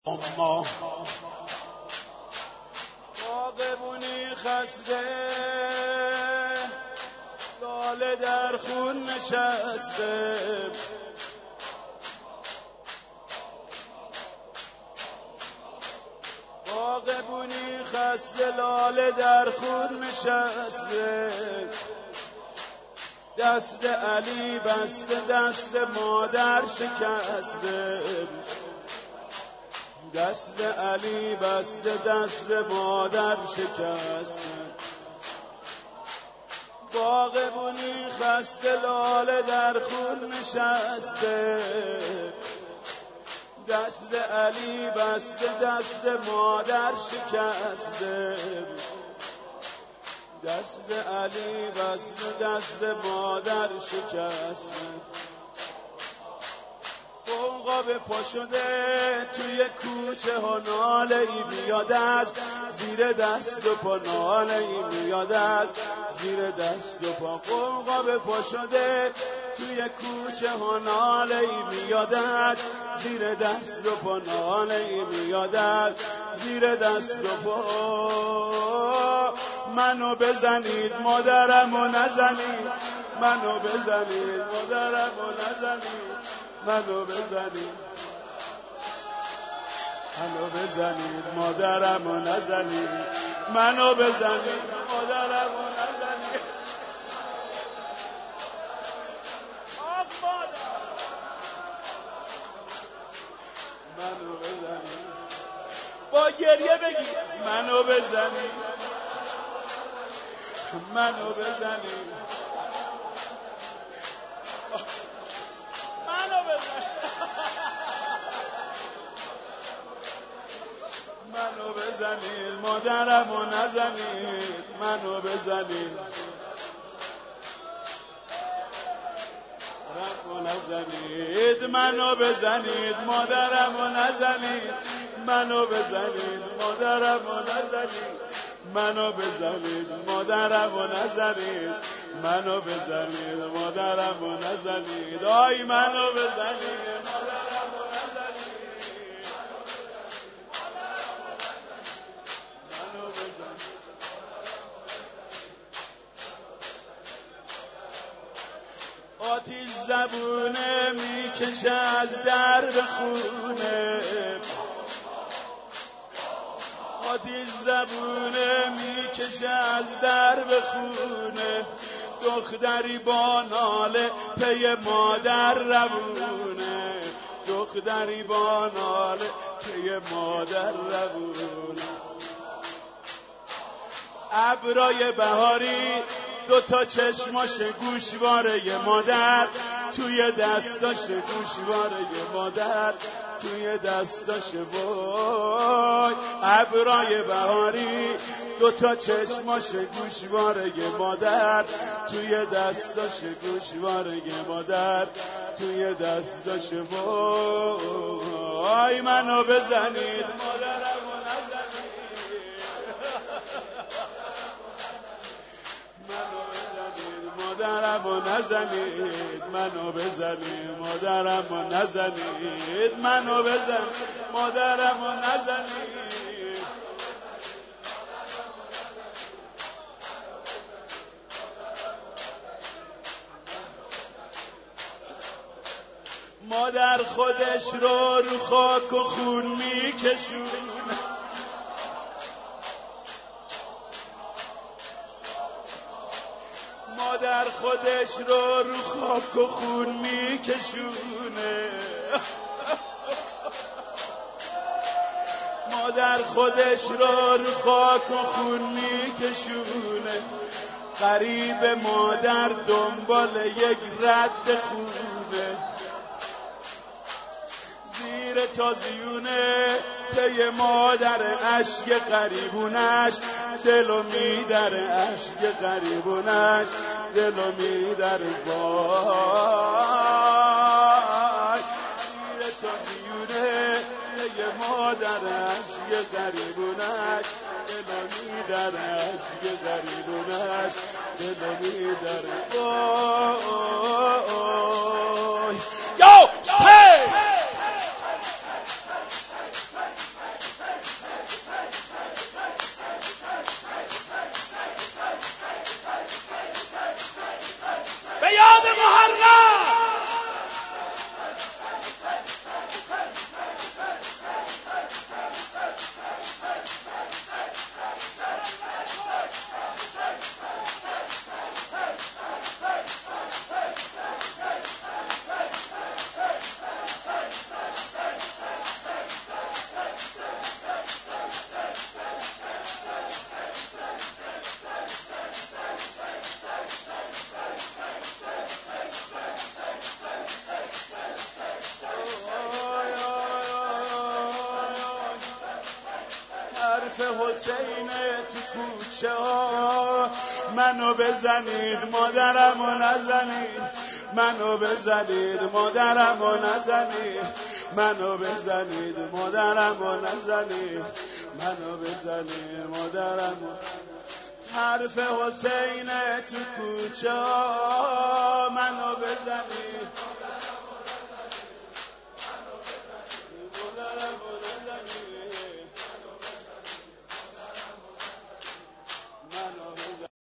اما باغبونی خسته لاله در خون نشسته باغبونی خسته لاله در خون نشسته دست علی بسته دست مادر شکسته دست علی بسته دست مادر شکسته باغبونی خسته لاله در خون نشسته دست علی بسته دست مادر شکسته دست علی بسته دست مادر شکسته قوقا به پا شده توی کوچه ها ناله ای میاد از زیر دست و پا ناله ای میاد از زیر دست و پا قوقا به پا شده توی کوچه ها ناله ای میاد از زیر دست و پا ناله ای میاد از زیر دست و پا منو بزنید مادرمو نزنید منو بزنید مادرمو نزنید منو بزنید مادرمو نزنید منو بزنید مادرمو نزنید منو بزنید با گریه بگید منو بزنید منو بزنید منو بزنید مادرمو نزنید منو بزنید منو بزنید مادرمو نزنید منو بزنید مادرمو نزنید منو بزنید مادرمو نزنید منو بزنید مادرمو نزنید آی منو بزنید مادرمو نزنید منو بزنید آتیش زبونه میکشه از درب خونه آتیش زبونه میکشه از درب خونه دختری با ناله پی مادر روونه دختری با ناله پی مادر روونه ابرای بهاری دوتا چشماش گوشواره مادر توی دستاش گوشواره مادر توی دستاش وای ابرای بهاری دوتا چشماش گوشواره مادر توی دستاش گوشواره مادر توی دستاش وای منو بزنید مادرمو نزنید مادرمو نزنید منو بزنید مادرمو نزنید منو بزنید مادرمو نزنید مادر خودش رو خاک و خون میکشونه مادر خودش رو خاک و خون میکشونه مادر خودش رو خاک و خون میکشونه غریب مادر دنبال یک رد خونه زیر تازیونه پی مادر اشک غریبونش دلو میدره اشک غریبونش دلو میدره وای زیر تازیونه پی مادر اشک غریبونش دلو میدره اشک غریبونش دلو میدره وای یو هی حرف حسین تو کوچه ها، منو بزنید مادرمو نزنید، منو بزنید مادرمو نزنید، منو بزنید مادرمو نزنید، منو بزنید مادرمو. حرف حسین تو کوچه ها، منو بزنید